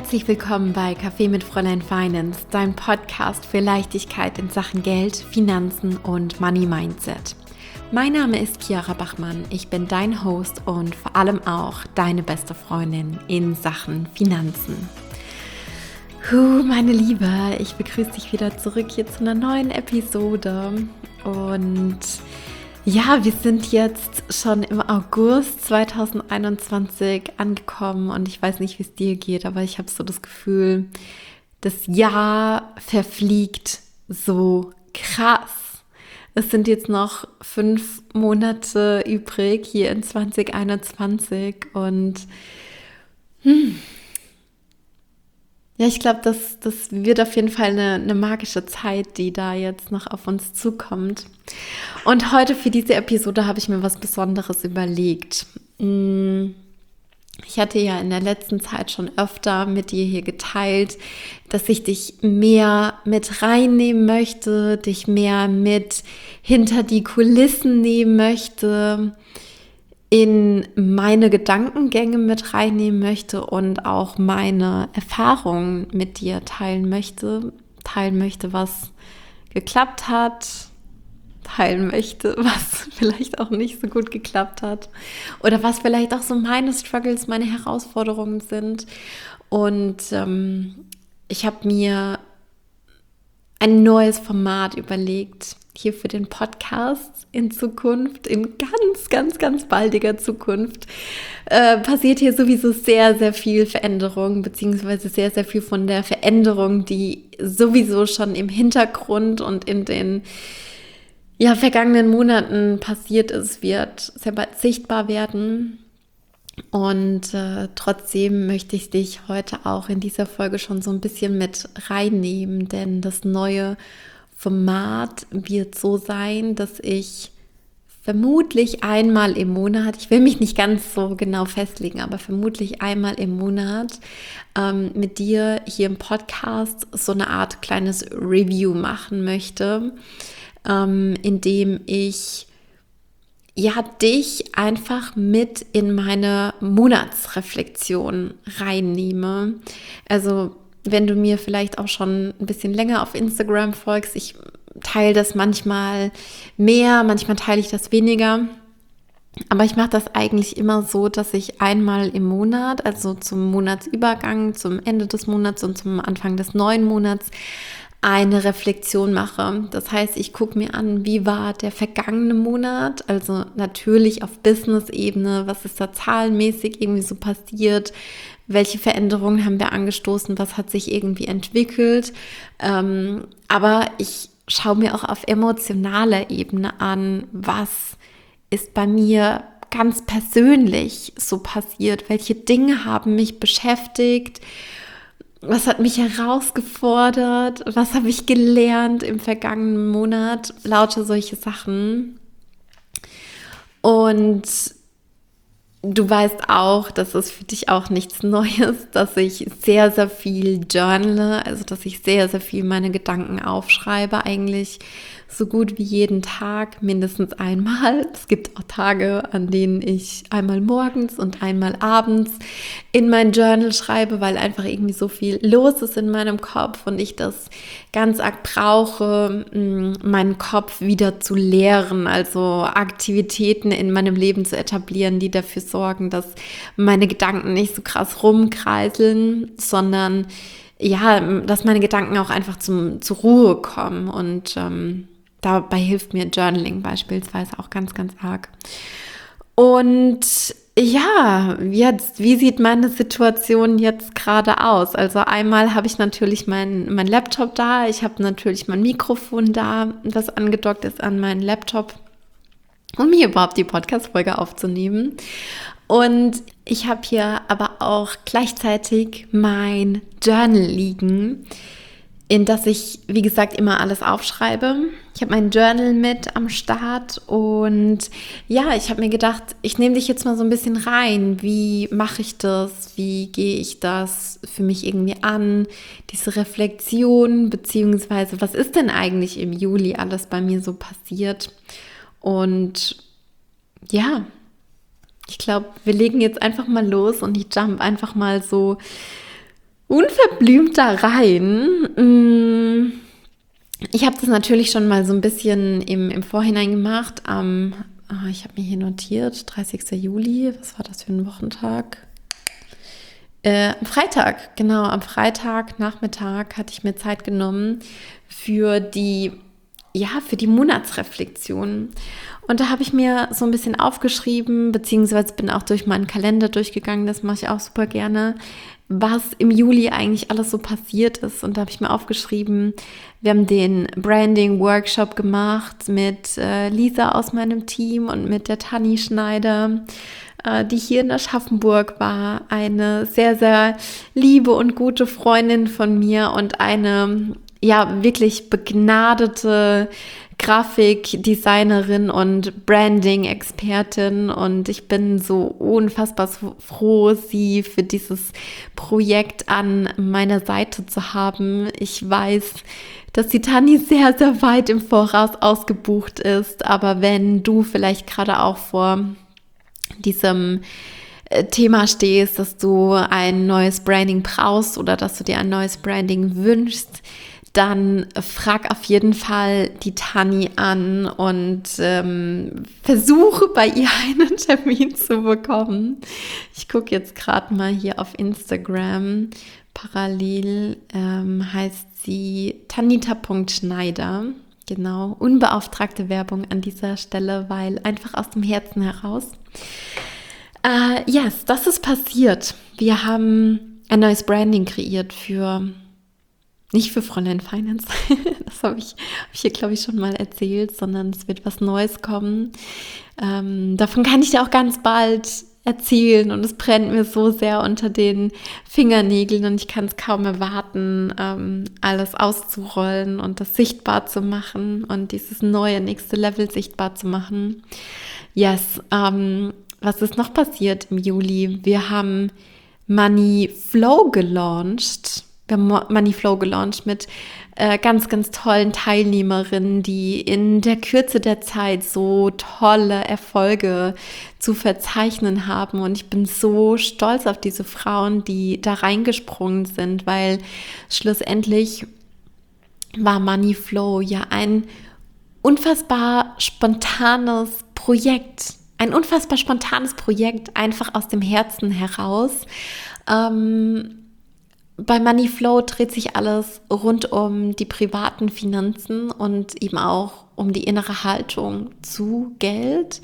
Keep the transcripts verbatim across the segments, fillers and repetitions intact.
Herzlich willkommen bei Kaffee mit Fräulein Finance, dein Podcast für Leichtigkeit in Sachen Geld, Finanzen und Money Mindset. Mein Name ist Chiara Bachmann, ich bin dein Host und vor allem auch deine beste Freundin in Sachen Finanzen. Puh, meine Liebe, ich begrüße dich wieder zurück hier zu einer neuen Episode und ja, wir sind jetzt schon im August zweitausendeinundzwanzig angekommen und ich weiß nicht, wie es dir geht, aber ich habe so das Gefühl, das Jahr verfliegt so krass. Es sind jetzt noch fünf Monate übrig hier in zweitausendeinundzwanzig und hm, ja, ich glaube, das, das wird auf jeden Fall eine, eine magische Zeit, die da jetzt noch auf uns zukommt. Und heute für diese Episode habe ich mir was Besonderes überlegt. Ich hatte ja in der letzten Zeit schon öfter mit dir hier geteilt, dass ich dich mehr mit reinnehmen möchte, dich mehr mit hinter die Kulissen nehmen möchte, in meine Gedankengänge mit reinnehmen möchte und auch meine Erfahrungen mit dir teilen möchte, teilen möchte, was geklappt hat, teilen möchte, was vielleicht auch nicht so gut geklappt hat oder was vielleicht auch so meine Struggles, meine Herausforderungen sind. Und ähm, ich habe mir ein neues Format überlegt, hier für den Podcast in Zukunft, in ganz, ganz, ganz baldiger Zukunft, äh, passiert hier sowieso sehr, sehr viel Veränderung, beziehungsweise sehr, sehr viel von der Veränderung, die sowieso schon im Hintergrund und in den ja, vergangenen Monaten passiert ist, wird sehr bald sichtbar werden. Und äh, trotzdem möchte ich dich heute auch in dieser Folge schon so ein bisschen mit reinnehmen, denn das neue Format wird so sein, dass ich vermutlich einmal im Monat, ich will mich nicht ganz so genau festlegen, aber vermutlich einmal im Monat ähm, mit dir hier im Podcast so eine Art kleines Review machen möchte, ähm, indem ich ja dich einfach mit in meine Monatsreflexion reinnehme. Also wenn du mir vielleicht auch schon ein bisschen länger auf Instagram folgst, ich teile das manchmal mehr, manchmal teile ich das weniger. Aber ich mache das eigentlich immer so, dass ich einmal im Monat, also zum Monatsübergang, zum Ende des Monats und zum Anfang des neuen Monats, eine Reflexion mache. Das heißt, ich gucke mir an, wie war der vergangene Monat, also natürlich auf Business-Ebene, was ist da zahlenmäßig irgendwie so passiert, welche Veränderungen haben wir angestoßen, was hat sich irgendwie entwickelt. Ähm, aber ich schaue mir auch auf emotionaler Ebene an, was ist bei mir ganz persönlich so passiert, welche Dinge haben mich beschäftigt, was hat mich herausgefordert, was habe ich gelernt im vergangenen Monat, lauter solche Sachen. Und du weißt auch, das ist für dich auch nichts Neues, dass ich sehr, sehr viel journale, also dass ich sehr, sehr viel meine Gedanken aufschreibe, eigentlich so gut wie jeden Tag, mindestens einmal. Es gibt auch Tage, an denen ich einmal morgens und einmal abends in mein Journal schreibe, weil einfach irgendwie so viel los ist in meinem Kopf und ich das ganz arg brauche, meinen Kopf wieder zu leeren, also Aktivitäten in meinem Leben zu etablieren, die dafür sorgen, dass meine Gedanken nicht so krass rumkreiseln, sondern ja, dass meine Gedanken auch einfach zum, zur Ruhe kommen und ähm, dabei hilft mir Journaling beispielsweise auch ganz, ganz arg. Und ja, jetzt, wie sieht meine Situation jetzt gerade aus? Also einmal habe ich natürlich mein, mein Laptop da, ich habe natürlich mein Mikrofon da, das angedockt ist an meinen Laptop, um hier überhaupt die Podcast-Folge aufzunehmen. Und ich habe hier aber auch gleichzeitig mein Journal liegen, in das ich, wie gesagt, immer alles aufschreibe. Ich habe mein Journal mit am Start und ja, ich habe mir gedacht, ich nehme dich jetzt mal so ein bisschen rein. Wie mache ich das? Wie gehe ich das für mich irgendwie an? Diese Reflexion, beziehungsweise was ist denn eigentlich im Juli alles bei mir so passiert? Und ja, ich glaube, wir legen jetzt einfach mal los und ich jump einfach mal so unverblümt da rein. Ich habe das natürlich schon mal so ein bisschen im, im Vorhinein gemacht. Am, oh, ich habe mir hier notiert, dreißigster Juli, was war das für ein Wochentag? Äh, am Freitag, genau, am Freitag Nachmittag hatte ich mir Zeit genommen für die, ja, für die Monatsreflexion. Und da habe ich mir so ein bisschen aufgeschrieben, beziehungsweise bin auch durch meinen Kalender durchgegangen, das mache ich auch super gerne, was im Juli eigentlich alles so passiert ist. Und da habe ich mir aufgeschrieben, wir haben den Branding-Workshop gemacht mit äh, Lisa aus meinem Team und mit der Tanni Schneider, äh, die hier in Aschaffenburg war. Eine sehr, sehr liebe und gute Freundin von mir und eine, ja, wirklich begnadete Grafikdesignerin und Branding-Expertin, und ich bin so unfassbar froh, sie für dieses Projekt an meiner Seite zu haben. Ich weiß, dass die Tanni sehr, sehr weit im Voraus ausgebucht ist, aber wenn du vielleicht gerade auch vor diesem Thema stehst, dass du ein neues Branding brauchst oder dass du dir ein neues Branding wünschst, dann frag auf jeden Fall die Tanni an und ähm, versuche bei ihr einen Termin zu bekommen. Ich gucke jetzt gerade mal hier auf Instagram. Parallel ähm, heißt sie tanita Punkt schneider. Genau, unbeauftragte Werbung an dieser Stelle, weil einfach aus dem Herzen heraus. Äh, yes, das ist passiert. Wir haben ein neues Branding kreiert für... Nicht für Fräulein Finance, das habe ich, hab ich hier, glaube ich, schon mal erzählt, sondern es wird was Neues kommen. Ähm, davon kann ich dir auch ganz bald erzählen und es brennt mir so sehr unter den Fingernägeln und ich kann es kaum erwarten, ähm, alles auszurollen und das sichtbar zu machen und dieses neue nächste Level sichtbar zu machen. Yes, ähm, was ist noch passiert im Juli? Wir haben Money Flow gelauncht. Wir haben Money Flow gelauncht mit äh, ganz, ganz tollen Teilnehmerinnen, die in der Kürze der Zeit so tolle Erfolge zu verzeichnen haben. Und ich bin so stolz auf diese Frauen, die da reingesprungen sind, weil schlussendlich war Money Flow ja ein unfassbar spontanes Projekt. Ein unfassbar spontanes Projekt, einfach aus dem Herzen heraus. Ähm, Bei Money Flow dreht sich alles rund um die privaten Finanzen und eben auch um die innere Haltung zu Geld.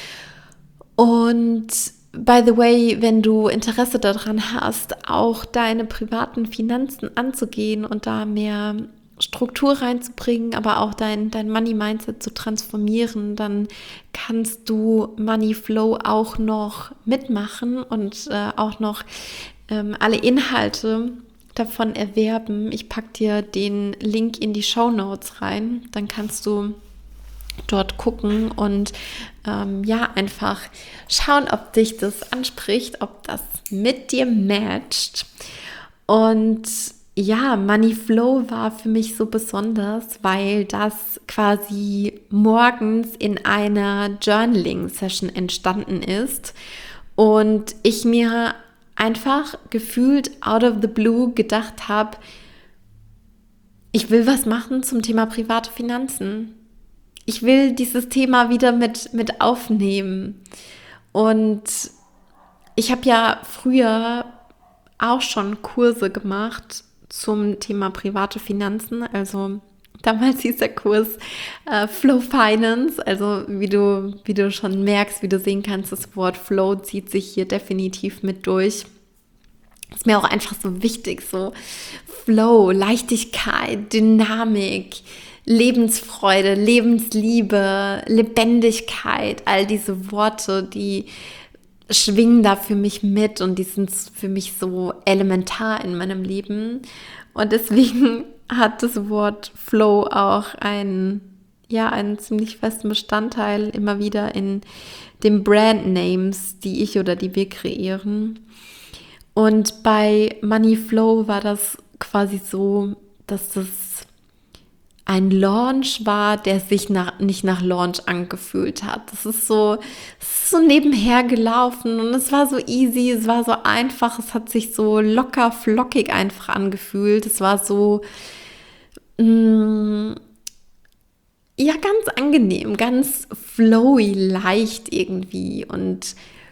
Und by the way, wenn du Interesse daran hast, auch deine privaten Finanzen anzugehen und da mehr Struktur reinzubringen, aber auch dein, dein Money-Mindset zu transformieren, dann kannst du Money Flow auch noch mitmachen und äh, auch noch ähm, alle Inhalte davon erwerben. Ich packe dir den Link in die Shownotes rein, dann kannst du dort gucken und ähm, ja, einfach schauen, ob dich das anspricht, ob das mit dir matcht. Und ja, Money Flow war für mich so besonders, weil das quasi morgens in einer Journaling-Session entstanden ist und ich mir einfach gefühlt out of the blue gedacht habe, ich will was machen zum Thema private Finanzen. Ich will dieses Thema wieder mit, mit aufnehmen. Und ich habe ja früher auch schon Kurse gemacht zum Thema private Finanzen. Also damals hieß der Kurs äh, Flow Finance. Also wie du, wie du schon merkst, wie du sehen kannst, das Wort Flow zieht sich hier definitiv mit durch. Das ist mir auch einfach so wichtig, so Flow, Leichtigkeit, Dynamik, Lebensfreude, Lebensliebe, Lebendigkeit, all diese Worte, die schwingen da für mich mit und die sind für mich so elementar in meinem Leben. Und deswegen hat das Wort Flow auch einen, ja, einen ziemlich festen Bestandteil immer wieder in den Brandnames, die ich oder die wir kreieren. Und bei Money Flow war das quasi so, dass das ein Launch war, der sich nach, nicht nach Launch angefühlt hat. Das ist so, es ist so nebenher gelaufen und es war so easy, es war so einfach, es hat sich so locker, flockig einfach angefühlt. Es war so, mh, ja, ganz angenehm, ganz flowy, leicht irgendwie und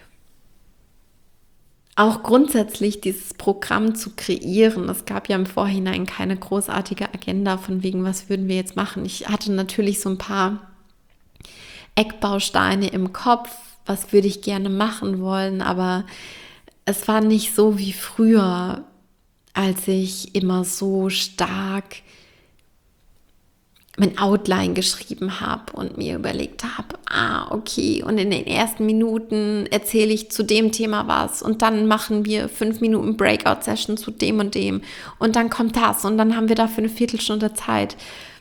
auch grundsätzlich dieses Programm zu kreieren. Es gab ja im Vorhinein keine großartige Agenda von wegen, was würden wir jetzt machen. Ich hatte natürlich so ein paar Eckbausteine im Kopf, was würde ich gerne machen wollen, aber es war nicht so wie früher, als ich immer so stark mein Outline geschrieben habe und mir überlegt habe, ah, okay, und in den ersten Minuten erzähle ich zu dem Thema was und dann machen wir fünf Minuten Breakout-Session zu dem und dem und dann kommt das und dann haben wir dafür eine Viertelstunde Zeit.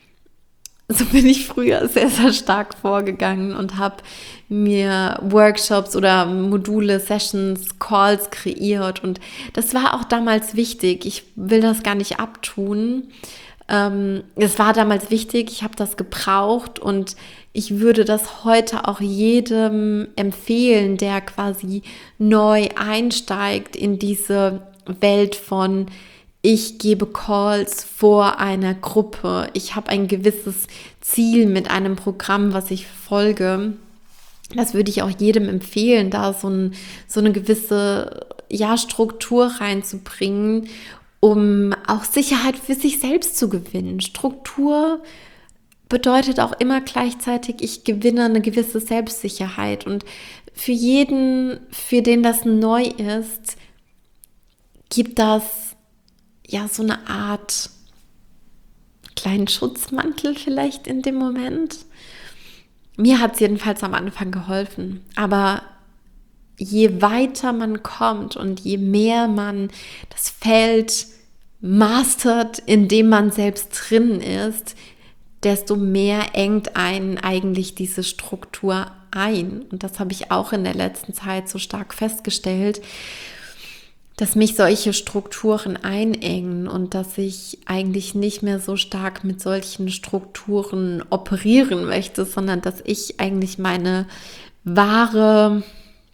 So bin ich früher sehr, sehr stark vorgegangen und habe mir Workshops oder Module, Sessions, Calls kreiert und das war auch damals wichtig. Ich will das gar nicht abtun. Ähm, es war damals wichtig, ich habe das gebraucht und ich würde das heute auch jedem empfehlen, der quasi neu einsteigt in diese Welt von ich gebe Calls vor einer Gruppe. Ich habe ein gewisses Ziel mit einem Programm, was ich folge. Das würde ich auch jedem empfehlen, da so, ein, so eine gewisse ja, Struktur reinzubringen, um auch Sicherheit für sich selbst zu gewinnen. Struktur bedeutet auch immer gleichzeitig, ich gewinne eine gewisse Selbstsicherheit. Und für jeden, für den das neu ist, gibt das ja so eine Art kleinen Schutzmantel vielleicht in dem Moment. Mir hat es jedenfalls am Anfang geholfen. Aber je weiter man kommt und je mehr man das Feld mastert, in dem man selbst drin ist, desto mehr engt einen eigentlich diese Struktur ein. Und das habe ich auch in der letzten Zeit so stark festgestellt, dass mich solche Strukturen einengen und dass ich eigentlich nicht mehr so stark mit solchen Strukturen operieren möchte, sondern dass ich eigentlich meine wahre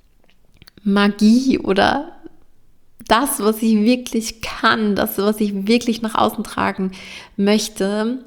Magie oder das, was ich wirklich kann, das, was ich wirklich nach außen tragen möchte,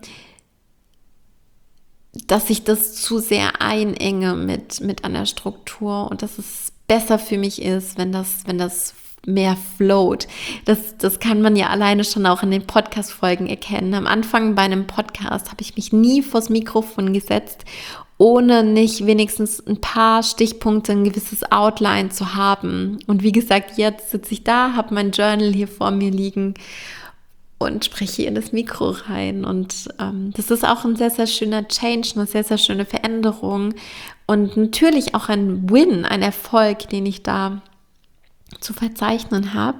dass ich das zu sehr einenge mit, mit einer Struktur und dass es besser für mich ist, wenn das, wenn das mehr float. Das, das kann man ja alleine schon auch in den Podcast-Folgen erkennen. Am Anfang bei einem Podcast habe ich mich nie vors Mikrofon gesetzt, ohne nicht wenigstens ein paar Stichpunkte, ein gewisses Outline zu haben. Und wie gesagt, jetzt sitze ich da, habe mein Journal hier vor mir liegen und spreche in das Mikro rein. Und ähm, das ist auch ein sehr, sehr schöner Change, eine sehr, sehr schöne Veränderung und natürlich auch ein Win, ein Erfolg, den ich da zu verzeichnen habe.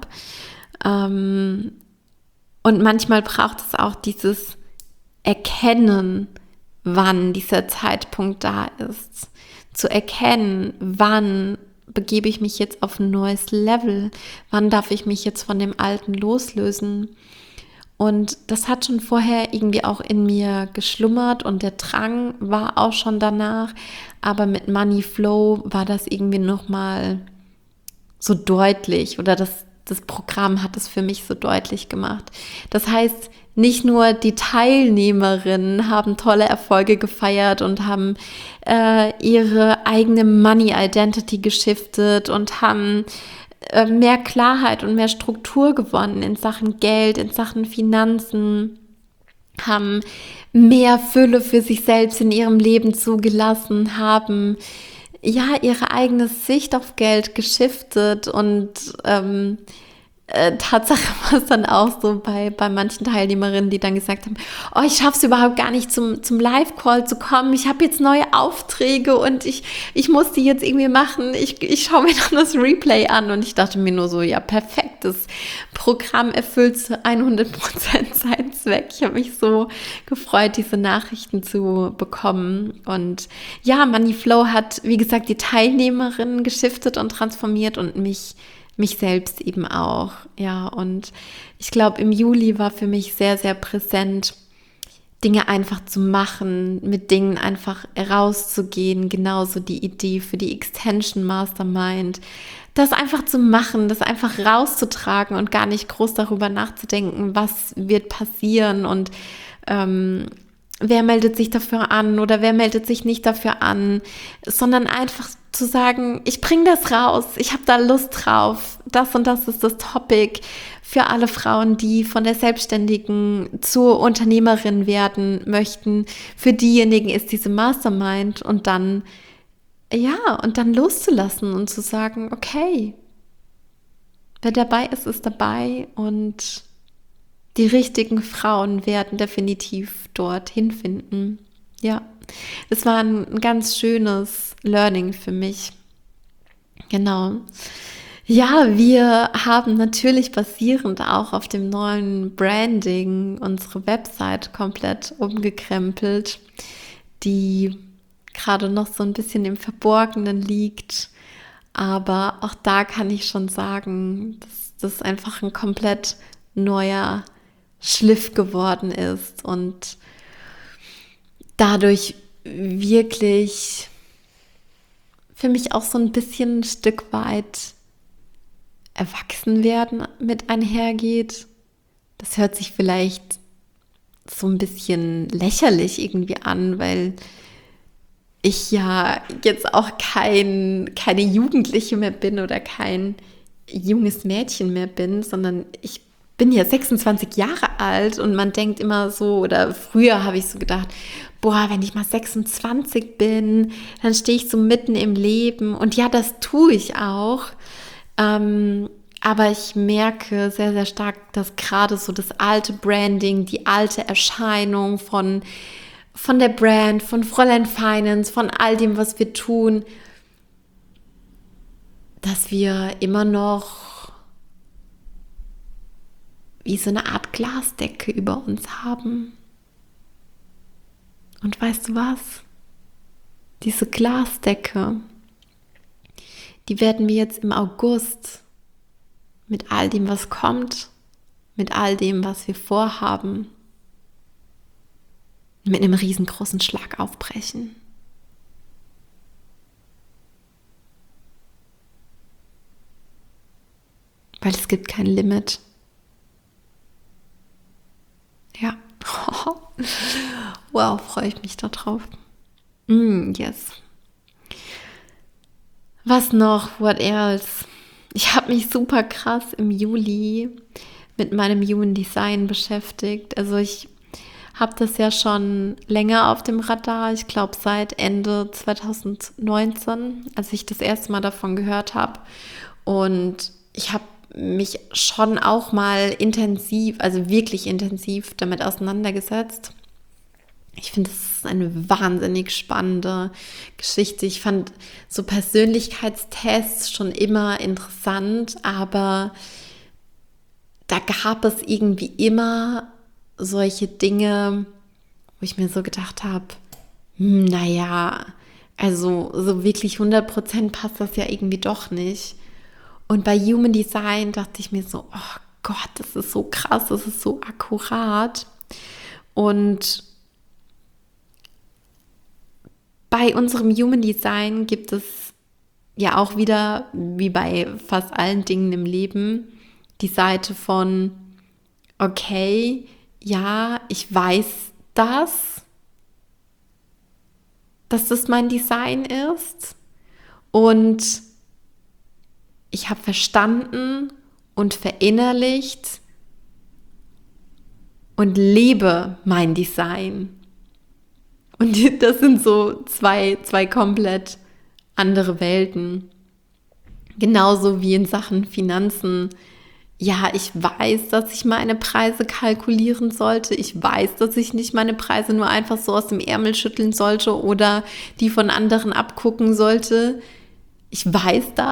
Ähm, und manchmal braucht es auch dieses Erkennen, wann dieser Zeitpunkt da ist. Zu erkennen, wann begebe ich mich jetzt auf ein neues Level, wann darf ich mich jetzt von dem Alten loslösen. Und das hat schon vorher irgendwie auch in mir geschlummert und der Drang war auch schon danach. Aber mit Money Flow war das irgendwie nochmal so deutlich oder das, das Programm hat es für mich so deutlich gemacht. Das heißt, nicht nur die Teilnehmerinnen haben tolle Erfolge gefeiert und haben äh, ihre eigene Money Identity geschiftet und haben äh, mehr Klarheit und mehr Struktur gewonnen in Sachen Geld, in Sachen Finanzen, haben mehr Fülle für sich selbst in ihrem Leben zugelassen, haben ja ihre eigene Sicht auf Geld geschiftet und ähm, äh, Tatsache war es dann auch so bei, bei manchen Teilnehmerinnen, die dann gesagt haben, oh, ich schaffe es überhaupt gar nicht zum, zum Live-Call zu kommen, ich habe jetzt neue Aufträge und ich, ich muss die jetzt irgendwie machen, ich, ich schaue mir dann das Replay an und ich dachte mir nur so, ja perfekt, das Programm erfüllt zu hundert Prozent seinen Zweck. Ich habe mich so gefreut, diese Nachrichten zu bekommen und ja, Money Flow hat, wie gesagt, die Teilnehmerinnen geschiftet und transformiert und mich mich selbst eben auch, ja, und ich glaube, im Juli war für mich sehr, sehr präsent Dinge einfach zu machen, mit Dingen einfach rauszugehen, genauso die Idee für die Extension Mastermind, das einfach zu machen, das einfach rauszutragen und gar nicht groß darüber nachzudenken, was wird passieren und ähm, wer meldet sich dafür an oder wer meldet sich nicht dafür an, sondern einfach zu sagen, ich bringe das raus, ich habe da Lust drauf, das und das ist das Topic für alle Frauen, die von der Selbstständigen zur Unternehmerin werden möchten. Für diejenigen ist diese Mastermind und dann, ja, und dann loszulassen und zu sagen, okay, wer dabei ist, ist dabei und die richtigen Frauen werden definitiv dorthin finden. Ja, es war ein ganz schönes Learning für mich. Genau. Ja, wir haben natürlich basierend auch auf dem neuen Branding unsere Website komplett umgekrempelt, die gerade noch so ein bisschen im Verborgenen liegt. Aber auch da kann ich schon sagen, dass das einfach ein komplett neuer Schliff geworden ist und dadurch wirklich für mich auch so ein bisschen ein Stück weit Erwachsenwerden mit einhergeht. Das hört sich vielleicht so ein bisschen lächerlich irgendwie an, weil ich ja jetzt auch kein, keine Jugendliche mehr bin oder kein junges Mädchen mehr bin, sondern ich bin ja sechsundzwanzig Jahre alt und man denkt immer so, oder früher habe ich so gedacht, boah, wenn ich mal sechsundzwanzig bin, dann stehe ich so mitten im Leben und ja, das tue ich auch, ähm, aber ich merke sehr, sehr stark, dass gerade so das alte Branding, die alte Erscheinung von, von der Brand, von Fräulein Finance, von all dem, was wir tun, dass wir immer noch wie so eine Art Glasdecke über uns haben. Und weißt du was? Diese Glasdecke, die werden wir jetzt im August mit all dem, was kommt, mit all dem, was wir vorhaben, mit einem riesengroßen Schlag aufbrechen. Weil es gibt kein Limit. Ja. Wow, freue ich mich da drauf. Mm, yes. Was noch? What else? Ich habe mich super krass im Juli mit meinem Human Design beschäftigt. Also ich habe das ja schon länger auf dem Radar. Ich glaube seit Ende zwanzig neunzehn, als ich das erste Mal davon gehört habe. Und ich habe mich schon auch mal intensiv, also wirklich intensiv damit auseinandergesetzt. Ich finde, das ist eine wahnsinnig spannende Geschichte. Ich fand so Persönlichkeitstests schon immer interessant, aber da gab es irgendwie immer solche Dinge, wo ich mir so gedacht habe, hm, naja, also so wirklich hundert Prozent passt das ja irgendwie doch nicht. Und bei Human Design dachte ich mir so, oh Gott, das ist so krass, das ist so akkurat. Und bei unserem Human Design gibt es ja auch wieder, wie bei fast allen Dingen im Leben, die Seite von, okay, ja, ich weiß das, dass das mein Design ist und ich habe verstanden und verinnerlicht und lebe mein Design. Und das sind so zwei, zwei komplett andere Welten. Genauso wie in Sachen Finanzen. Ja, ich weiß, dass ich meine Preise kalkulieren sollte. Ich weiß, dass ich nicht meine Preise nur einfach so aus dem Ärmel schütteln sollte oder die von anderen abgucken sollte. Ich weiß das,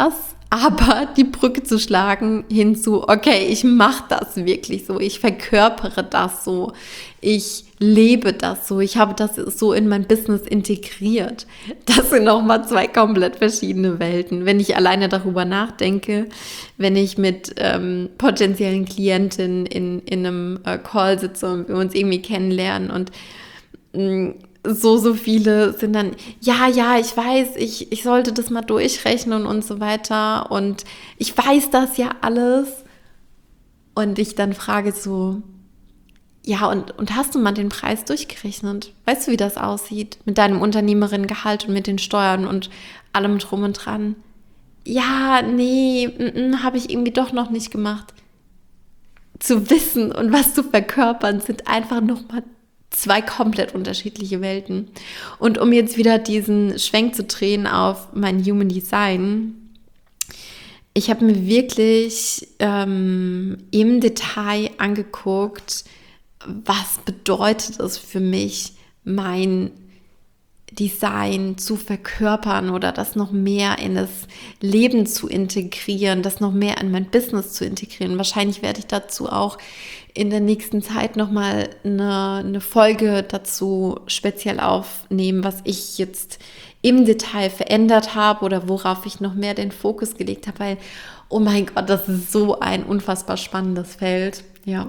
aber die Brücke zu schlagen hinzu, okay, ich mache das wirklich so, ich verkörpere das so, ich lebe das so, ich habe das so in mein Business integriert. Das sind nochmal zwei komplett verschiedene Welten. Wenn ich alleine darüber nachdenke, wenn ich mit ähm, potenziellen Klientinnen in, in einem äh, Call sitze und wir uns irgendwie kennenlernen und mh, so, so viele sind dann, ja, ja, ich weiß, ich, ich sollte das mal durchrechnen und so weiter und ich weiß das ja alles. Und ich dann frage so, ja, und, und hast du mal den Preis durchgerechnet? Weißt du, wie das aussieht mit deinem Unternehmerinnengehalt und mit den Steuern und allem drum und dran? Ja, nee, habe ich irgendwie doch noch nicht gemacht. Zu wissen und was zu verkörpern sind einfach nochmal zwei komplett unterschiedliche Welten. Und um jetzt wieder diesen Schwenk zu drehen auf mein Human Design, ich habe mir wirklich ähm, im Detail angeguckt, was bedeutet es für mich, mein Design zu verkörpern oder das noch mehr in das Leben zu integrieren, das noch mehr in mein Business zu integrieren. Wahrscheinlich werde ich dazu auch in der nächsten Zeit nochmal eine, eine Folge dazu speziell aufnehmen, was ich jetzt im Detail verändert habe oder worauf ich noch mehr den Fokus gelegt habe, weil, oh mein Gott, das ist so ein unfassbar spannendes Feld. Ja.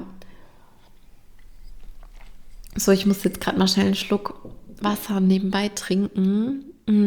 So, ich muss jetzt gerade mal schnell einen Schluck Wasser nebenbei trinken.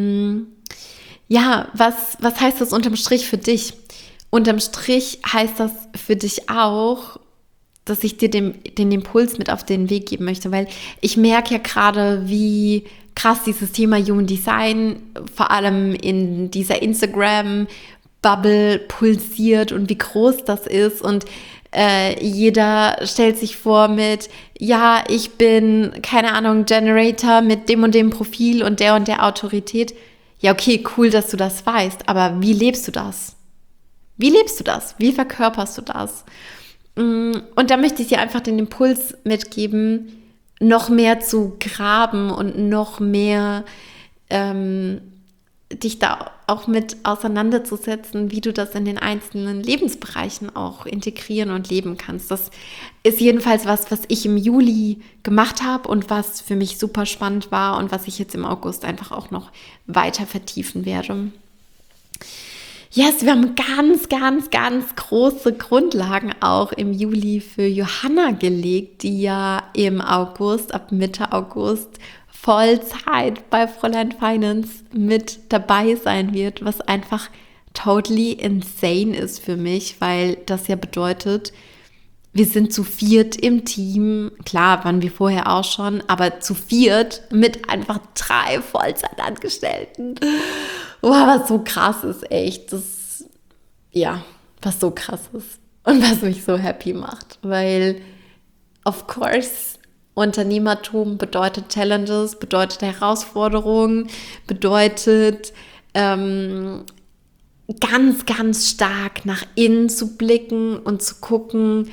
Ja, was, was heißt das unterm Strich für dich? Unterm Strich heißt das für dich auch, dass ich dir den, den Impuls mit auf den Weg geben möchte, weil ich merke ja gerade, wie krass dieses Thema Human Design vor allem in dieser Instagram-Bubble pulsiert und wie groß das ist und äh, jeder stellt sich vor mit, ja, ich bin, keine Ahnung, Generator mit dem und dem Profil und der und der Autorität. Ja, okay, cool, dass du das weißt, aber wie lebst du das? Wie lebst du das? Wie verkörperst du das? Und da möchte ich dir einfach den Impuls mitgeben, noch mehr zu graben und noch mehr ähm, dich da auch mit auseinanderzusetzen, wie du das in den einzelnen Lebensbereichen auch integrieren und leben kannst. Das ist jedenfalls was, was ich im Juli gemacht habe und was für mich super spannend war und was ich jetzt im August einfach auch noch weiter vertiefen werde. Yes, wir haben ganz, ganz, ganz große Grundlagen auch im Juli für Johanna gelegt, die ja im August, ab Mitte August, Vollzeit bei Fräulein Finance mit dabei sein wird, was einfach totally insane ist für mich, weil das ja bedeutet, wir sind zu viert im Team, klar, waren wir vorher auch schon, aber zu viert mit einfach drei Vollzeitangestellten. Wow, was so krass ist, echt. Das, ja, was so krass ist und was mich so happy macht, weil, of course, Unternehmertum bedeutet Challenges, bedeutet Herausforderungen, bedeutet ähm, ganz, ganz stark nach innen zu blicken und zu gucken,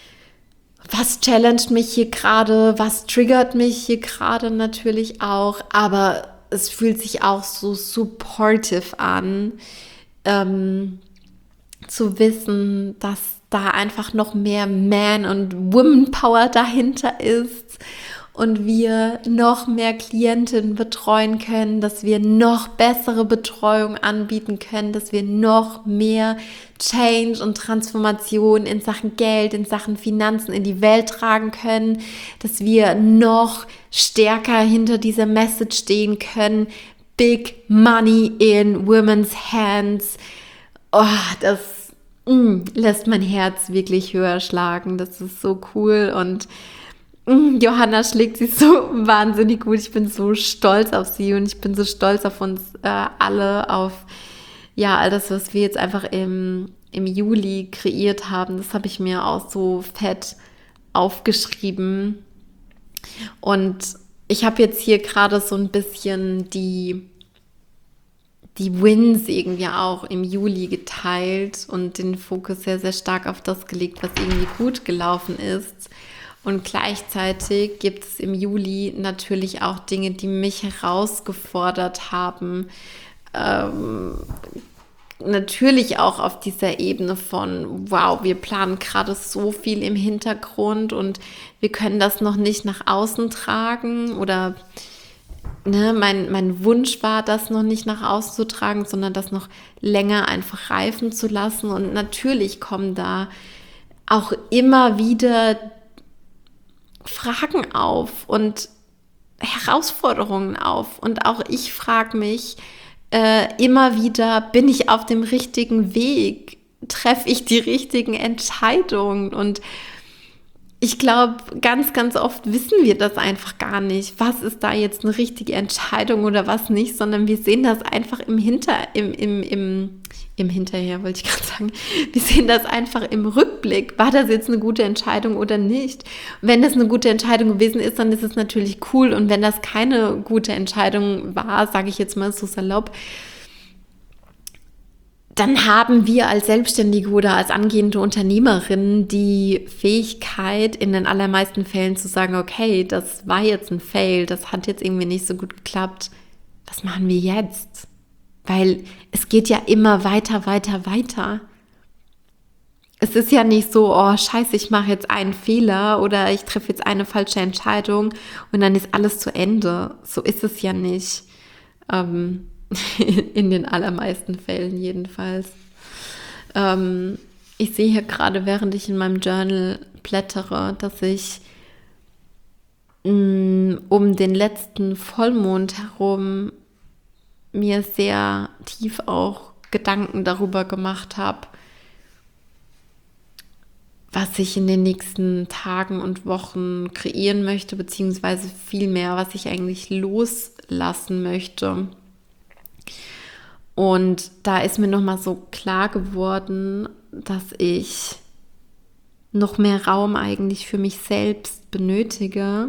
was challenged mich hier gerade, was triggert mich hier gerade natürlich auch, aber es fühlt sich auch so supportive an, ähm, zu wissen, dass da einfach noch mehr Man- und Woman-Power dahinter ist und wir noch mehr Klientinnen betreuen können, dass wir noch bessere Betreuung anbieten können, dass wir noch mehr Change und Transformation in Sachen Geld, in Sachen Finanzen in die Welt tragen können, dass wir noch stärker hinter dieser Message stehen können. Big Money in Women's Hands. Oh, das mm, lässt mein Herz wirklich höher schlagen. Das ist so cool und mm, Johanna schlägt sich so wahnsinnig gut. Ich bin so stolz auf sie und ich bin so stolz auf uns äh, alle, auf ja, all das, was wir jetzt einfach im, im Juli kreiert haben. Das habe ich mir auch so fett aufgeschrieben. Und ich habe jetzt hier gerade so ein bisschen die die Wins irgendwie auch im Juli geteilt und den Fokus sehr, sehr stark auf das gelegt, was irgendwie gut gelaufen ist. Und gleichzeitig gibt es im Juli natürlich auch Dinge, die mich herausgefordert haben, ähm, natürlich auch auf dieser Ebene von, wow, wir planen gerade so viel im Hintergrund und wir können das noch nicht nach außen tragen oder ne, mein, mein Wunsch war, das noch nicht nach außen zu tragen, sondern das noch länger einfach reifen zu lassen. Und natürlich kommen da auch immer wieder Fragen auf und Herausforderungen auf. Und auch ich frage mich äh, immer wieder, bin ich auf dem richtigen Weg? Treffe ich die richtigen Entscheidungen? Und ich glaube, ganz, ganz oft wissen wir das einfach gar nicht. Was ist da jetzt eine richtige Entscheidung oder was nicht, sondern wir sehen das einfach im Hinter, im, im, im, im Hinterher, wollte ich gerade sagen. Wir sehen das einfach im Rückblick. War das jetzt eine gute Entscheidung oder nicht? Wenn das eine gute Entscheidung gewesen ist, dann ist es natürlich cool. Und wenn das keine gute Entscheidung war, sage ich jetzt mal so salopp, dann haben wir als Selbstständige oder als angehende Unternehmerin die Fähigkeit, in den allermeisten Fällen zu sagen, okay, das war jetzt ein Fail, das hat jetzt irgendwie nicht so gut geklappt. Was machen wir jetzt? Weil es geht ja immer weiter, weiter, weiter. Es ist ja nicht so, oh scheiße, ich mache jetzt einen Fehler oder ich treffe jetzt eine falsche Entscheidung und dann ist alles zu Ende. So ist es ja nicht. Ähm, in den allermeisten Fällen jedenfalls. Ähm, ich sehe hier gerade, während ich in meinem Journal blättere, dass ich mh, um den letzten Vollmond herum mir sehr tief auch Gedanken darüber gemacht habe, was ich in den nächsten Tagen und Wochen kreieren möchte, beziehungsweise vielmehr, was ich eigentlich loslassen möchte. Und da ist mir nochmal so klar geworden, dass ich noch mehr Raum eigentlich für mich selbst benötige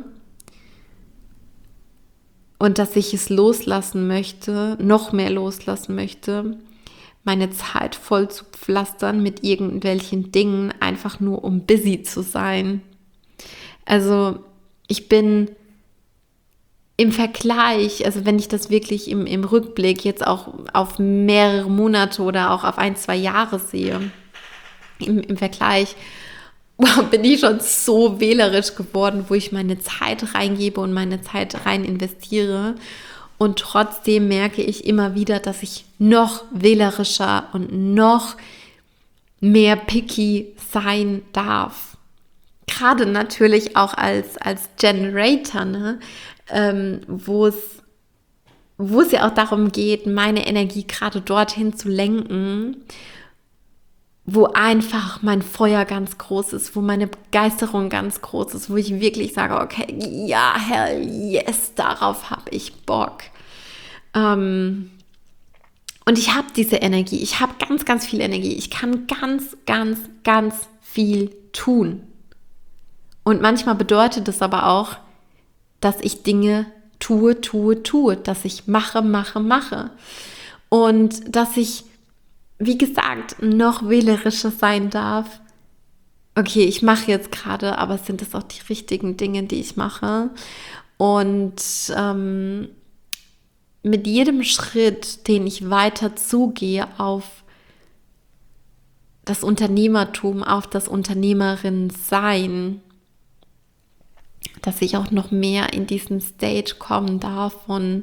und dass ich es loslassen möchte, noch mehr loslassen möchte, meine Zeit voll zu pflastern mit irgendwelchen Dingen, einfach nur um busy zu sein. Also ich bin im Vergleich, also wenn ich das wirklich im, im Rückblick jetzt auch auf mehrere Monate oder auch auf ein, zwei Jahre sehe, im, im Vergleich, wow, bin ich schon so wählerisch geworden, wo ich meine Zeit reingebe und meine Zeit rein investiere. Und trotzdem merke ich immer wieder, dass ich noch wählerischer und noch mehr picky sein darf. Gerade natürlich auch als, als Generator, ne? ähm, wo es wo es ja auch darum geht, meine Energie gerade dorthin zu lenken, wo einfach mein Feuer ganz groß ist, wo meine Begeisterung ganz groß ist, wo ich wirklich sage, okay, ja, hell yes, darauf habe ich Bock. Ähm, und ich habe diese Energie, ich habe ganz, ganz viel Energie, ich kann ganz, ganz, ganz viel tun. Und manchmal bedeutet es aber auch, dass ich Dinge tue, tue, tue, dass ich mache, mache, mache. Und dass ich, wie gesagt, noch wählerischer sein darf. Okay, ich mache jetzt gerade, aber sind das auch die richtigen Dinge, die ich mache? Und ähm, mit jedem Schritt, den ich weiter zugehe auf das Unternehmertum, auf das Unternehmerin-Sein, dass ich auch noch mehr in diesen Stage kommen darf von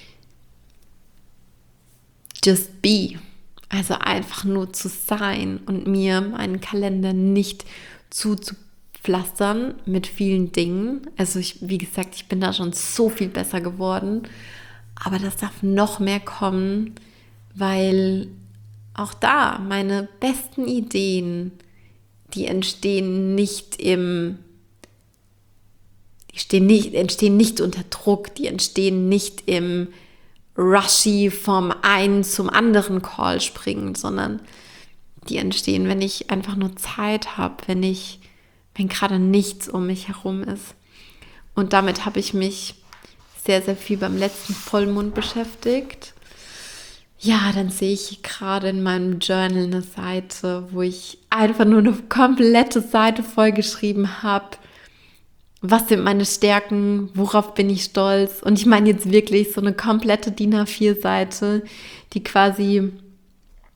just be. Also einfach nur zu sein und mir meinen Kalender nicht zuzupflastern mit vielen Dingen. Also ich, wie gesagt, ich bin da schon so viel besser geworden. Aber das darf noch mehr kommen, weil auch da meine besten Ideen, die entstehen nicht im Die stehen nicht, entstehen nicht unter Druck, die entstehen nicht im Rushy vom einen zum anderen Call springen, sondern die entstehen, wenn ich einfach nur Zeit habe, wenn ich, wenn gerade nichts um mich herum ist. Und damit habe ich mich sehr, sehr viel beim letzten Vollmond beschäftigt. Ja, dann sehe ich gerade in meinem Journal eine Seite, wo ich einfach nur eine komplette Seite vollgeschrieben habe. Was sind meine Stärken? Worauf bin ich stolz? Und ich meine jetzt wirklich so eine komplette D I N A vier Seite, die quasi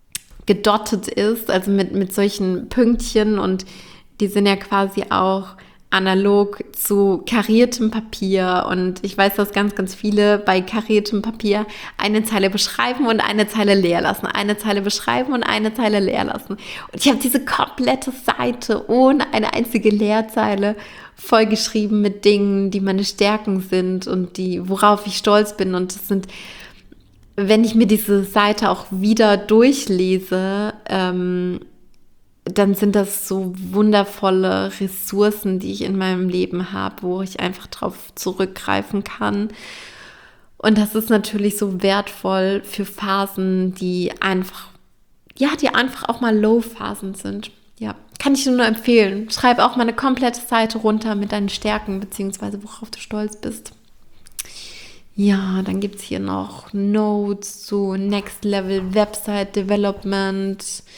gedottet ist, also mit, mit solchen Pünktchen, und die sind ja quasi auch analog zu kariertem Papier, und ich weiß, dass ganz, ganz viele bei kariertem Papier eine Zeile beschreiben und eine Zeile leer lassen, eine Zeile beschreiben und eine Zeile leer lassen. Und ich habe diese komplette Seite ohne eine einzige Leerzeile vollgeschrieben mit Dingen, die meine Stärken sind und die, worauf ich stolz bin. Und das sind, wenn ich mir diese Seite auch wieder durchlese, ähm, dann sind das so wundervolle Ressourcen, die ich in meinem Leben habe, wo ich einfach drauf zurückgreifen kann. Und das ist natürlich so wertvoll für Phasen, die einfach, ja, die einfach auch mal Low-Phasen sind. Ja, kann ich dir nur empfehlen. Schreib auch mal eine komplette Seite runter mit deinen Stärken, beziehungsweise worauf du stolz bist. Ja, dann gibt es hier noch Notes zu Next Level Website Development.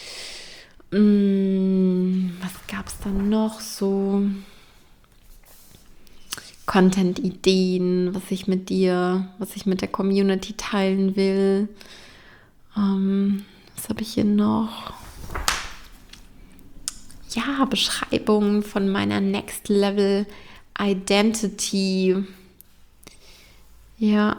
Was gab es dann noch so? Content-Ideen, was ich mit dir, was ich mit der Community teilen will. Ähm, was habe ich hier noch? Ja, Beschreibungen von meiner Next Level Identity. Ja.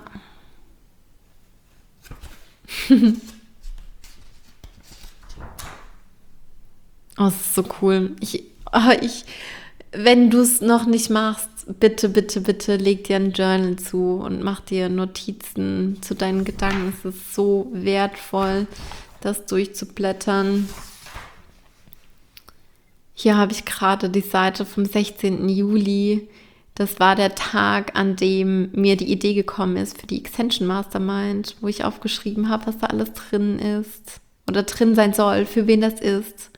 Oh, es ist so cool. Ich, oh, ich, wenn du es noch nicht machst, bitte, bitte, bitte leg dir ein Journal zu und mach dir Notizen zu deinen Gedanken. Es ist so wertvoll, das durchzublättern. Hier habe ich gerade die Seite vom sechzehnten Juli. Das war der Tag, an dem mir die Idee gekommen ist für die Extension Mastermind, wo ich aufgeschrieben habe, was da alles drin ist oder drin sein soll, für wen das ist.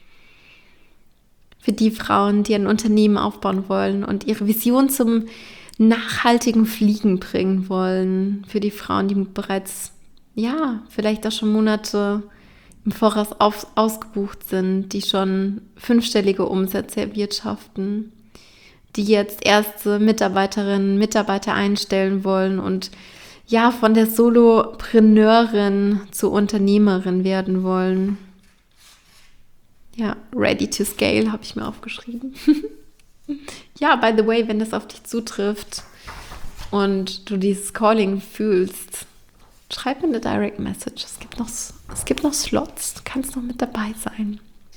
Für die Frauen, die ein Unternehmen aufbauen wollen und ihre Vision zum nachhaltigen Fliegen bringen wollen. Für die Frauen, die bereits, ja, vielleicht auch schon Monate im Voraus auf, ausgebucht sind, die schon fünfstellige Umsätze erwirtschaften, die jetzt erste Mitarbeiterinnen, Mitarbeiter einstellen wollen und ja, von der Solopreneurin zur Unternehmerin werden wollen. Ja, ready to scale habe ich mir aufgeschrieben. Ja, by the way, wenn das auf dich zutrifft und du dieses Calling fühlst, schreib mir eine Direct Message. Es gibt noch, es gibt noch Slots. Du kannst noch mit dabei sein.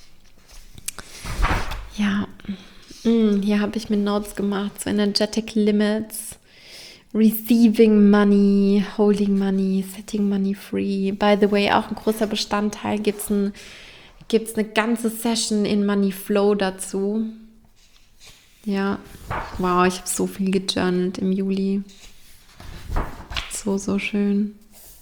Ja, hier habe ich mir Notes gemacht zu Energetic Limits, Receiving Money, Holding Money, Setting Money Free. By the way, auch ein großer Bestandteil, gibt es ein Gibt es eine ganze Session in Money Flow dazu. Ja, wow, ich habe so viel gejournalt im Juli. So, so schön.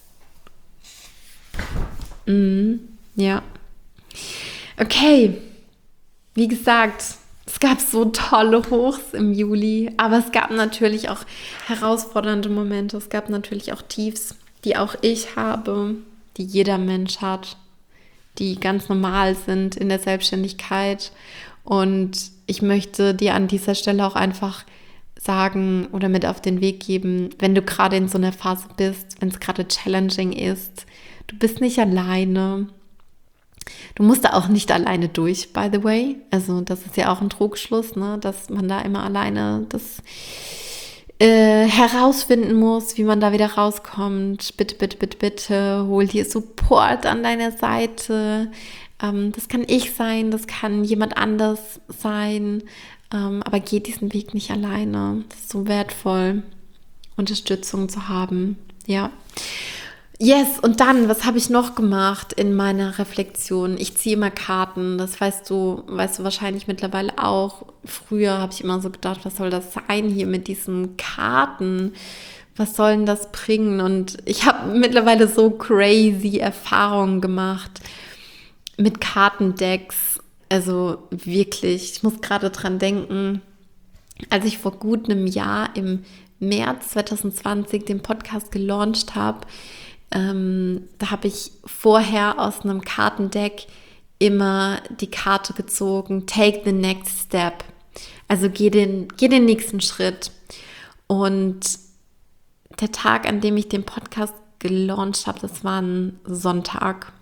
Mhm, ja. Okay, wie gesagt, es gab so tolle Hochs im Juli, aber es gab natürlich auch herausfordernde Momente. Es gab natürlich auch Tiefs, die auch ich habe, die jeder Mensch hat, die ganz normal sind in der Selbstständigkeit. Und ich möchte dir an dieser Stelle auch einfach sagen oder mit auf den Weg geben, wenn du gerade in so einer Phase bist, wenn es gerade challenging ist, du bist nicht alleine. Du musst da auch nicht alleine durch, by the way. Also das ist ja auch ein Trugschluss, ne? Dass man da immer alleine das Äh, herausfinden muss, wie man da wieder rauskommt. Bitte, bitte, bitte, bitte, hol dir Support an deiner Seite. Ähm, das kann ich sein, das kann jemand anders sein, ähm, aber geh diesen Weg nicht alleine. Das ist so wertvoll, Unterstützung zu haben. Ja. Yes, und dann, was habe ich noch gemacht in meiner Reflexion? Ich ziehe immer Karten, das weißt du, weißt du wahrscheinlich mittlerweile auch. Früher habe ich immer so gedacht, was soll das sein hier mit diesen Karten? Was soll denn das bringen? Und ich habe mittlerweile so crazy Erfahrungen gemacht mit Kartendecks. Also wirklich, ich muss gerade dran denken, als ich vor gut einem Jahr im März zwanzig zwanzig den Podcast gelauncht habe, Ähm, da habe ich vorher aus einem Kartendeck immer die Karte gezogen, take the next step. Also geh den, geh den nächsten Schritt. Und der Tag, an dem ich den Podcast gelauncht habe, das war ein Sonntag.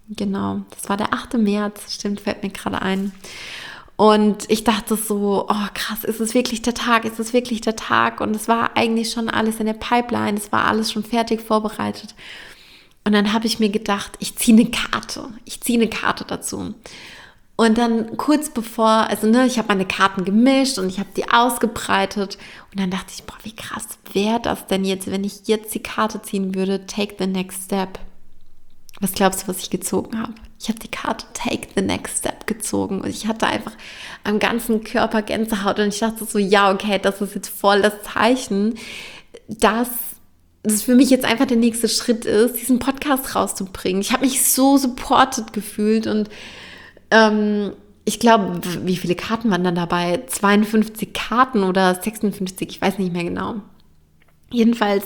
Genau, das war der achte März, stimmt, fällt mir gerade ein. Und ich dachte so, oh krass, ist es wirklich der Tag, ist es wirklich der Tag? Und es war eigentlich schon alles in der Pipeline, es war alles schon fertig vorbereitet. Und dann habe ich mir gedacht, ich ziehe eine Karte, ich ziehe eine Karte dazu. Und dann kurz bevor, also ne, ich habe meine Karten gemischt und ich habe die ausgebreitet. Und dann dachte ich, boah, wie krass wäre das denn jetzt, wenn ich jetzt die Karte ziehen würde, take the next step. Was glaubst du, was ich gezogen habe? Ich habe die Karte Take the Next Step gezogen und ich hatte einfach am ganzen Körper Gänsehaut und ich dachte so, ja, okay, das ist jetzt voll das Zeichen, dass das für mich jetzt einfach der nächste Schritt ist, diesen Podcast rauszubringen. Ich habe mich so supported gefühlt und ähm, ich glaube, wie viele Karten waren dann dabei? zweiundfünfzig Karten oder sechsundfünfzig, ich weiß nicht mehr genau. Jedenfalls,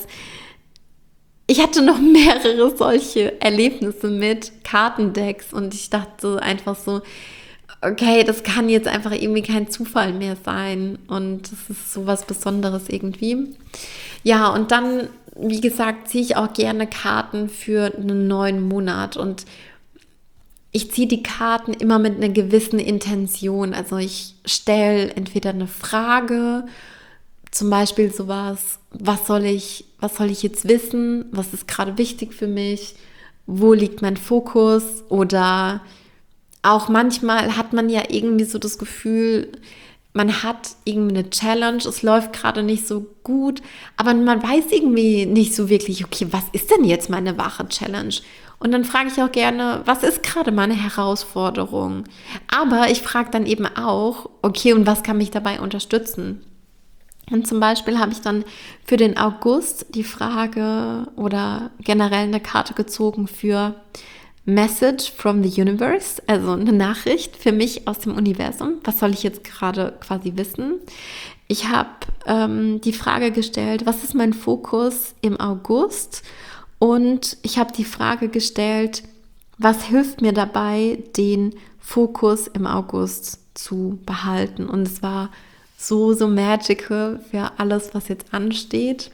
ich hatte noch mehrere solche Erlebnisse mit Kartendecks und ich dachte einfach so, okay, das kann jetzt einfach irgendwie kein Zufall mehr sein und das ist so was Besonderes irgendwie. Ja, und dann, wie gesagt, ziehe ich auch gerne Karten für einen neuen Monat und ich ziehe die Karten immer mit einer gewissen Intention. Also ich stelle entweder eine Frage, zum Beispiel sowas, was soll ich, was soll ich jetzt wissen? Was ist gerade wichtig für mich? Wo liegt mein Fokus? Oder auch manchmal hat man ja irgendwie so das Gefühl, man hat irgendwie eine Challenge, es läuft gerade nicht so gut, aber man weiß irgendwie nicht so wirklich, okay, was ist denn jetzt meine wahre Challenge? Und dann frage ich auch gerne, was ist gerade meine Herausforderung? Aber ich frage dann eben auch, okay, und was kann mich dabei unterstützen? Und zum Beispiel habe ich dann für den August die Frage oder generell eine Karte gezogen für Message from the Universe, also eine Nachricht für mich aus dem Universum. Was soll ich jetzt gerade quasi wissen? Ich habe ähm, die Frage gestellt, was ist mein Fokus im August? Und ich habe die Frage gestellt, was hilft mir dabei, den Fokus im August zu behalten? Und es war so, so magical für alles, was jetzt ansteht.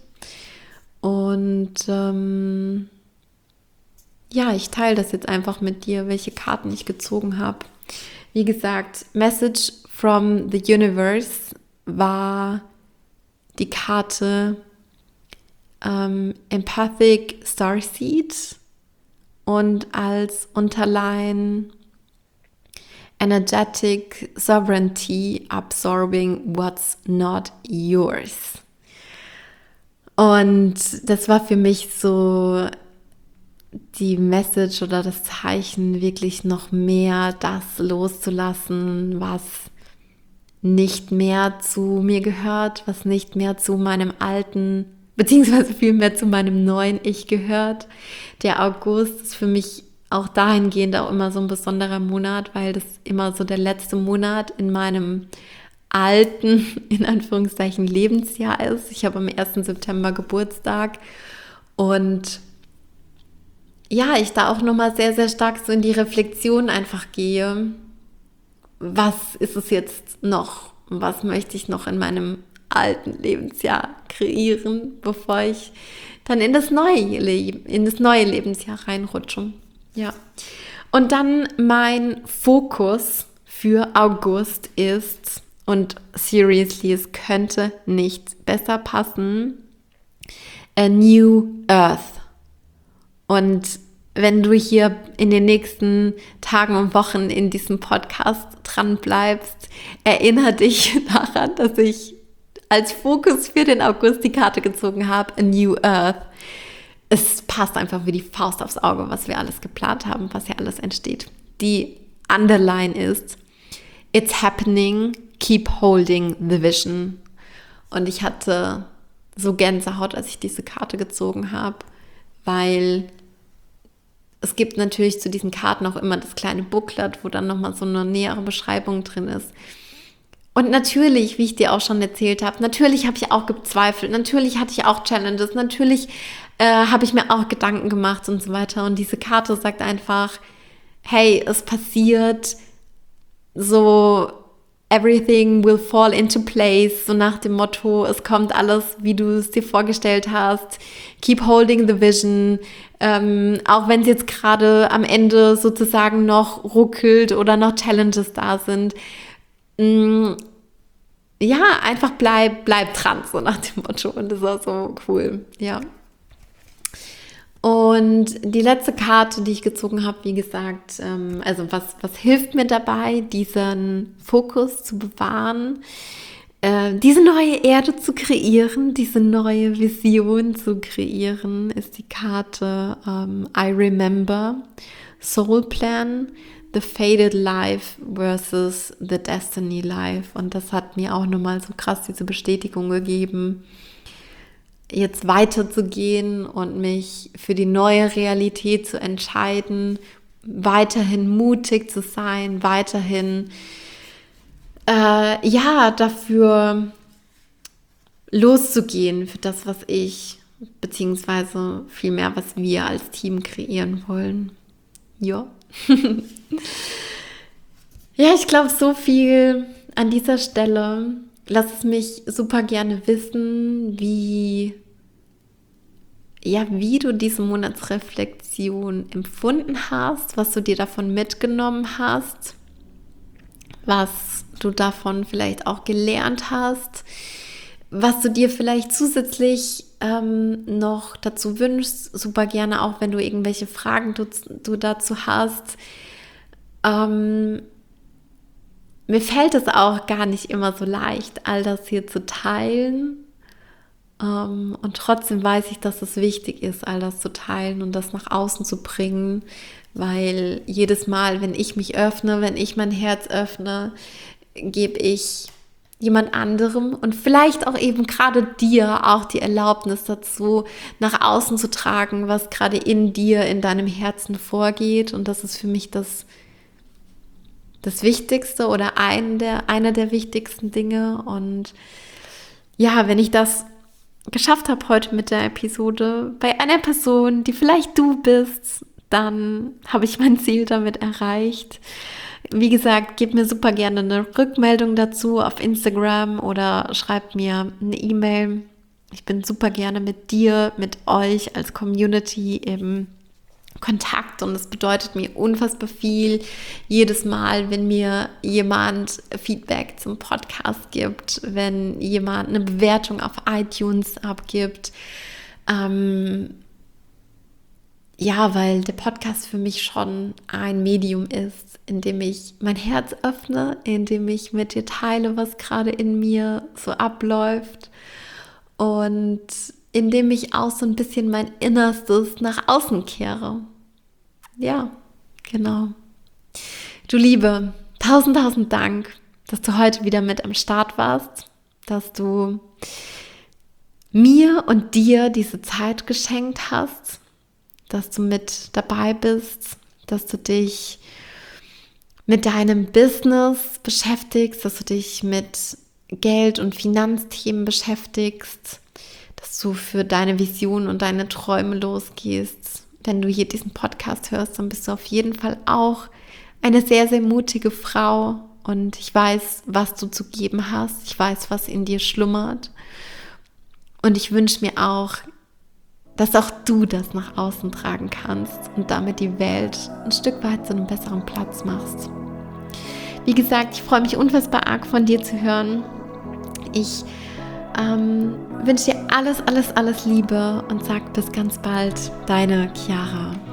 Und ähm, ja, ich teile das jetzt einfach mit dir, welche Karten ich gezogen habe. Wie gesagt, Message from the Universe war die Karte ähm, Empathic Starseed und als Unterline Energetic Sovereignty Absorbing What's Not Yours. Und das war für mich so die Message oder das Zeichen, wirklich noch mehr das loszulassen, was nicht mehr zu mir gehört, was nicht mehr zu meinem alten, beziehungsweise vielmehr zu meinem neuen Ich gehört. Der August ist für mich auch dahingehend auch immer so ein besonderer Monat, weil das immer so der letzte Monat in meinem alten, in Anführungszeichen, Lebensjahr ist. Ich habe am ersten September Geburtstag und ja, ich da auch nochmal sehr, sehr stark so in die Reflexion einfach gehe. Was ist es jetzt noch? Was möchte ich noch in meinem alten Lebensjahr kreieren, bevor ich dann in das neue, Le- in das neue Lebensjahr reinrutsche? Ja. Und dann mein Fokus für August ist, und seriously, es könnte nicht besser passen, A New Earth. Und wenn du hier in den nächsten Tagen und Wochen in diesem Podcast dran bleibst, erinnere dich daran, dass ich als Fokus für den August die Karte gezogen habe, A New Earth. Es passt einfach wie die Faust aufs Auge, was wir alles geplant haben, was hier alles entsteht. Die Underline ist, it's happening, keep holding the vision. Und ich hatte so Gänsehaut, als ich diese Karte gezogen habe, weil es gibt natürlich zu diesen Karten auch immer das kleine Booklet, wo dann nochmal so eine nähere Beschreibung drin ist. Und natürlich, wie ich dir auch schon erzählt habe, natürlich habe ich auch gezweifelt, natürlich hatte ich auch Challenges, natürlich äh, habe ich mir auch Gedanken gemacht und so weiter. Und diese Karte sagt einfach, hey, es passiert so, everything will fall into place, so nach dem Motto, es kommt alles, wie du es dir vorgestellt hast. Keep holding the vision. Ähm, auch wenn es jetzt gerade am Ende sozusagen noch ruckelt oder noch Challenges da sind. Mm, ja, einfach bleib, bleib dran, so nach dem Motto. Und das war so cool, ja. Und die letzte Karte, die ich gezogen habe, wie gesagt, ähm, also was, was hilft mir dabei, diesen Fokus zu bewahren, äh, diese neue Erde zu kreieren, diese neue Vision zu kreieren, ist die Karte ähm, I Remember, Soul Plan, The Fated Life versus The Destiny Life. Und das hat mir auch nochmal so krass diese Bestätigung gegeben, jetzt weiterzugehen und mich für die neue Realität zu entscheiden, weiterhin mutig zu sein, weiterhin äh, ja dafür loszugehen, für das, was ich, beziehungsweise vielmehr, was wir als Team kreieren wollen. Ja. Ja, ich glaube, so viel an dieser Stelle. Lass es mich super gerne wissen, wie, ja, wie du diese Monatsreflexion empfunden hast, was du dir davon mitgenommen hast, was du davon vielleicht auch gelernt hast, was du dir vielleicht zusätzlich ähm, noch dazu wünschst. Super gerne auch, wenn du irgendwelche Fragen du, du dazu hast. Ähm, Mir fällt es auch gar nicht immer so leicht, all das hier zu teilen. Um, und trotzdem weiß ich, dass es wichtig ist, all das zu teilen und das nach außen zu bringen, weil jedes Mal, wenn ich mich öffne, wenn ich mein Herz öffne, gebe ich jemand anderem und vielleicht auch eben gerade dir auch die Erlaubnis dazu, nach außen zu tragen, was gerade in dir, in deinem Herzen vorgeht. Und das ist für mich das Das Wichtigste oder ein der, einer der wichtigsten Dinge. Und ja, wenn ich das geschafft habe heute mit der Episode bei einer Person, die vielleicht du bist, dann habe ich mein Ziel damit erreicht. Wie gesagt, gib mir super gerne eine Rückmeldung dazu auf Instagram oder schreib mir eine E-Mail. Ich bin super gerne mit dir, mit euch als Community im Kontakt und es bedeutet mir unfassbar viel jedes Mal, wenn mir jemand Feedback zum Podcast gibt, wenn jemand eine Bewertung auf iTunes abgibt. Ähm, ja, weil der Podcast für mich schon ein Medium ist, in dem ich mein Herz öffne, in dem ich mit dir teile, was gerade in mir so abläuft und in dem ich auch so ein bisschen mein Innerstes nach außen kehre. Ja, genau. Du Liebe, tausend, tausend Dank, dass du heute wieder mit am Start warst, dass du mir und dir diese Zeit geschenkt hast, dass du mit dabei bist, dass du dich mit deinem Business beschäftigst, dass du dich mit Geld- und Finanzthemen beschäftigst, dass du für deine Vision und deine Träume losgehst. Wenn du hier diesen Podcast hörst, dann bist du auf jeden Fall auch eine sehr, sehr mutige Frau und ich weiß, was du zu geben hast. Ich weiß, was in dir schlummert und ich wünsche mir auch, dass auch du das nach außen tragen kannst und damit die Welt ein Stück weit zu einem besseren Platz machst. Wie gesagt, ich freue mich unfassbar arg von dir zu hören. Ich ähm, wünsche dir alles, alles, alles Liebe und sag bis ganz bald, deine Chiara.